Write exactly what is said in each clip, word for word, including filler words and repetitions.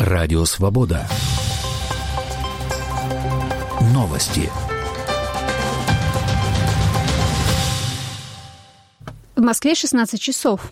Радио Свобода. Новости. В Москве шестнадцать часов.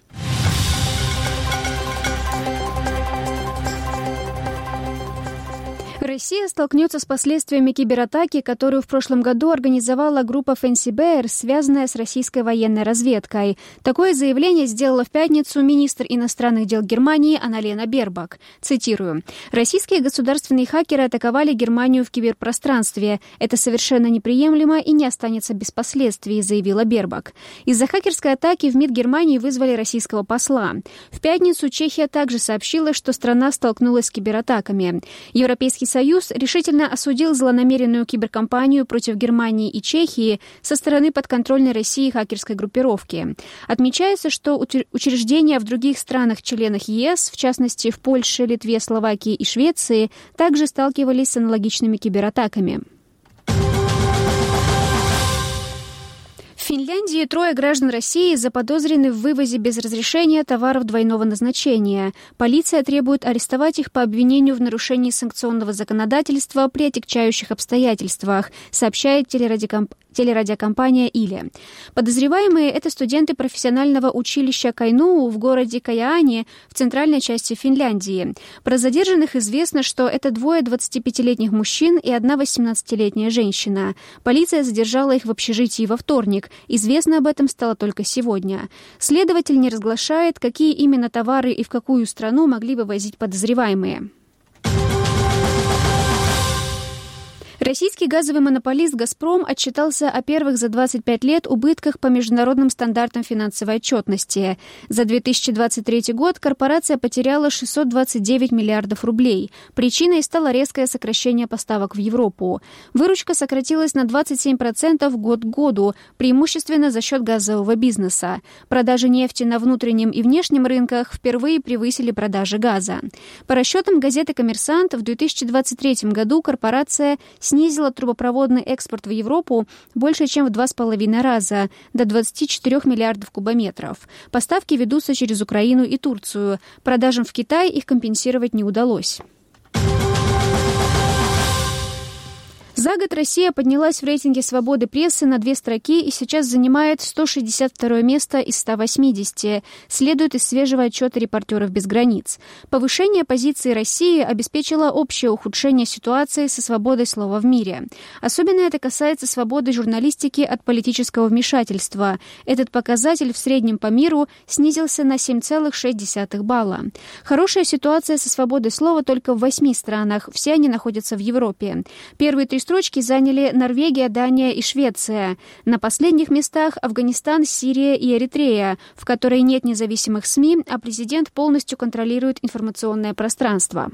Россия столкнется с последствиями кибератаки, которую в прошлом году организовала группа Fancy Bear, связанная с российской военной разведкой. Такое заявление сделала в пятницу министр иностранных дел Германии Анна-Лена Бербок. Цитирую. «Российские государственные хакеры атаковали Германию в киберпространстве. Это совершенно неприемлемо и не останется без последствий», заявила Бербок. Из-за хакерской атаки в МИД Германии вызвали российского посла. В пятницу Чехия также сообщила, что страна столкнулась с кибератаками. Европейский Союз решительно осудил злонамеренную киберкампанию против Германии и Чехии со стороны подконтрольной России хакерской группировки. Отмечается, что учреждения в других странах-членах ЕС, в частности в Польше, Литве, Словакии и Швеции, также сталкивались с аналогичными кибератаками. В Финляндии трое граждан России заподозрены в вывозе без разрешения товаров двойного назначения. Полиция требует арестовать их по обвинению в нарушении санкционного законодательства при отягчающих обстоятельствах, сообщает телерадиокомп... телерадиокомпания «Иле». Подозреваемые – это студенты профессионального училища Кайнуу в городе Каяане в центральной части Финляндии. Про задержанных известно, что это двое двадцатипятилетних мужчин и одна восемнадцатилетняя женщина. Полиция задержала их в общежитии во вторник. Известно об этом стало только сегодня. Следователь не разглашает, какие именно товары и в какую страну могли вывозить подозреваемые. Российский газовый монополист «Газпром» отчитался о первых за двадцать пять лет убытках по международным стандартам финансовой отчетности. За две тысячи двадцать третий год корпорация потеряла шестьсот двадцать девять миллиардов рублей. Причиной стало резкое сокращение поставок в Европу. Выручка сократилась на двадцать семь процентов год к году, преимущественно за счет газового бизнеса. Продажи нефти на внутреннем и внешнем рынках впервые превысили продажи газа. По расчетам газеты «Коммерсант», в две тысячи двадцать третьем году корпорация снизила трубопроводный экспорт в Европу больше, чем в два с половиной раза, до двадцати четырёх миллиардов кубометров. Поставки ведутся через Украину и Турцию. Продажам в Китай их компенсировать не удалось. За год Россия поднялась в рейтинге свободы прессы на две строки и сейчас занимает сто шестьдесят второе место из ста восьмидесяти, следует из свежего отчета «Репортеров без границ». Повышение позиции России обеспечило общее ухудшение ситуации со свободой слова в мире. Особенно это касается свободы журналистики от политического вмешательства. Этот показатель в среднем по миру снизился на семь целых шесть десятых балла. Хорошая ситуация со свободой слова только в восьми странах, все они находятся в Европе. Первые три строчки заняли Норвегия, Дания и Швеция. На последних местах Афганистан, Сирия и Эритрея, в которой нет независимых СМИ, а президент полностью контролирует информационное пространство.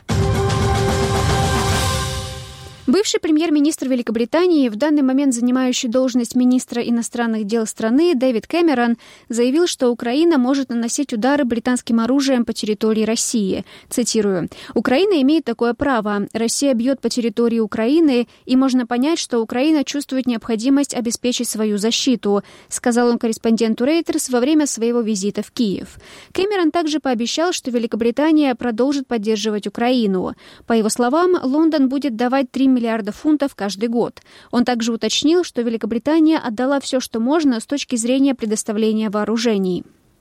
Бывший премьер-министр Великобритании, в данный момент занимающий должность министра иностранных дел страны, Дэвид Кэмерон, заявил, что Украина может наносить удары британским оружием по территории России. Цитирую. «Украина имеет такое право. Россия бьет по территории Украины, и можно понять, что Украина чувствует необходимость обеспечить свою защиту», сказал он корреспонденту Reuters во время своего визита в Киев. Кэмерон также пообещал, что Великобритания продолжит поддерживать Украину. По его словам, Лондон будет давать три миллиарда фунтов каждый год. Он также уточнил, что Великобритания отдала все, что можно с точки зрения предоставления вооружений.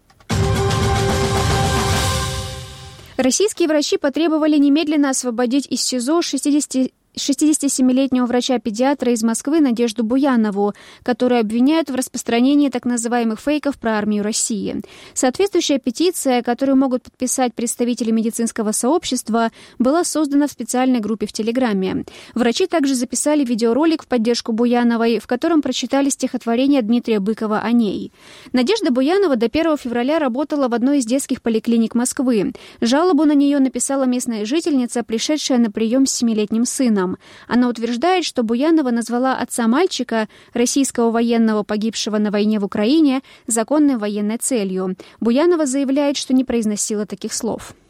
Российские врачи потребовали немедленно освободить из СИЗО шестидесятисемилетнего врача-педиатра из Москвы Надежду Буянову, которую обвиняют в распространении так называемых фейков про армию России. Соответствующая петиция, которую могут подписать представители медицинского сообщества, была создана в специальной группе в Телеграме. Врачи также записали видеоролик в поддержку Буяновой, в котором прочитали стихотворение Дмитрия Быкова о ней. Надежда Буянова до первого февраля работала в одной из детских поликлиник Москвы. Жалобу на нее написала местная жительница, пришедшая на прием с семилетним сыном. Она утверждает, что Буянова назвала отца мальчика, российского военного, погибшего на войне в Украине, законной военной целью. Буянова заявляет, что не произносила таких слов.